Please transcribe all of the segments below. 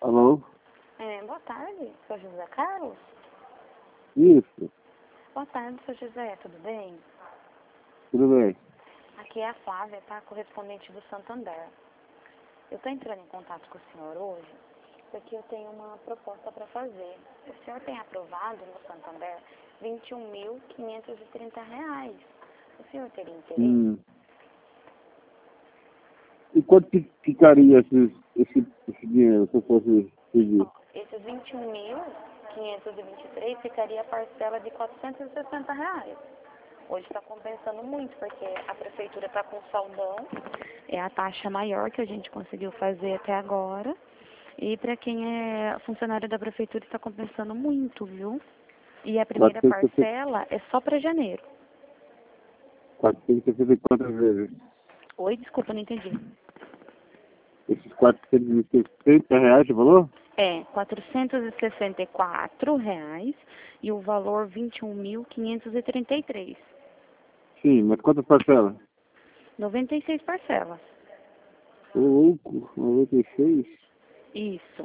Alô? Boa tarde, sou José Carlos. Isso, Boa tarde, sou José, tudo bem? tudo bem. Aqui é a Flávia, tá? Correspondente do Santander. Eu estou entrando em contato com o senhor hoje porque eu tenho uma proposta para fazer. O senhor tem aprovado no Santander R$ 21.530. O senhor teria interesse? E quanto que ficaria esse dinheiro se eu fosse pedir? Esses 21.523 ficaria a parcela de R$ 460. Hoje está compensando muito, porque a prefeitura está com saldão, é a taxa maior que a gente conseguiu fazer até agora. E para quem é funcionário da prefeitura está compensando muito, viu? E a primeira 460, parcela é só para janeiro. 464 vezes. Oi, desculpa, não entendi. Esses R$ 460 de valor? É, R$ 464 e o valor 21.533. Sim, mas quantas parcelas? 96 parcelas. Ô louco, 96? Isso.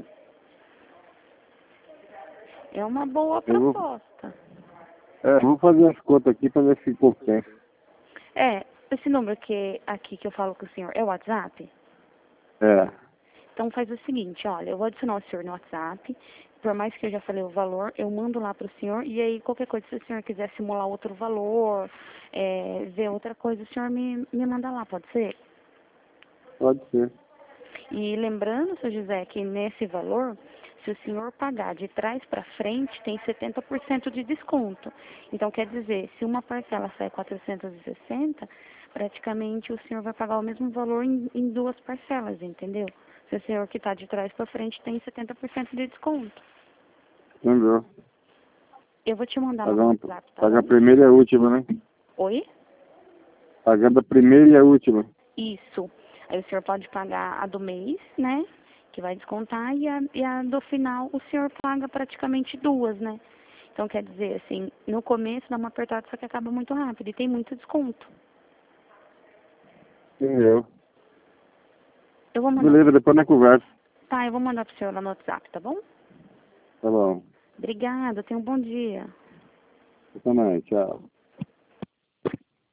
É uma boa Eu proposta. vou fazer as contas aqui para ver se compensa. Esse número aqui que eu falo com o senhor é o WhatsApp? É, Então faz o seguinte, olha, eu vou adicionar o senhor no WhatsApp, por mais que eu já falei o valor, eu mando lá para o senhor, e aí qualquer coisa, se o senhor quiser simular outro valor, ver outra coisa, o senhor me manda lá, pode ser? pode ser. E lembrando, seu José, que nesse valor, se o senhor pagar de trás para frente, tem 70% de desconto. Então, quer dizer, se uma parcela sai 460, praticamente o senhor vai pagar o mesmo valor em duas parcelas, entendeu? Se o senhor que está de trás para frente tem 70% de desconto. Entendeu? Eu vou te mandar lá no WhatsApp, tá Pagar a bom? primeira e a última, né? Oi? Pagando a primeira e a última. Isso. Aí o senhor pode pagar a do mês, né? Que vai descontar, e a do final o senhor paga praticamente duas, né? Então quer dizer, assim, no começo dá uma apertada, só que acaba muito rápido e tem muito desconto. Entendeu? Eu vou mandar. Beleza, depois na conversa. Tá, eu vou mandar pro senhor lá no WhatsApp, tá bom? Tá bom. Obrigada, tenha um bom dia. Até mais, tchau.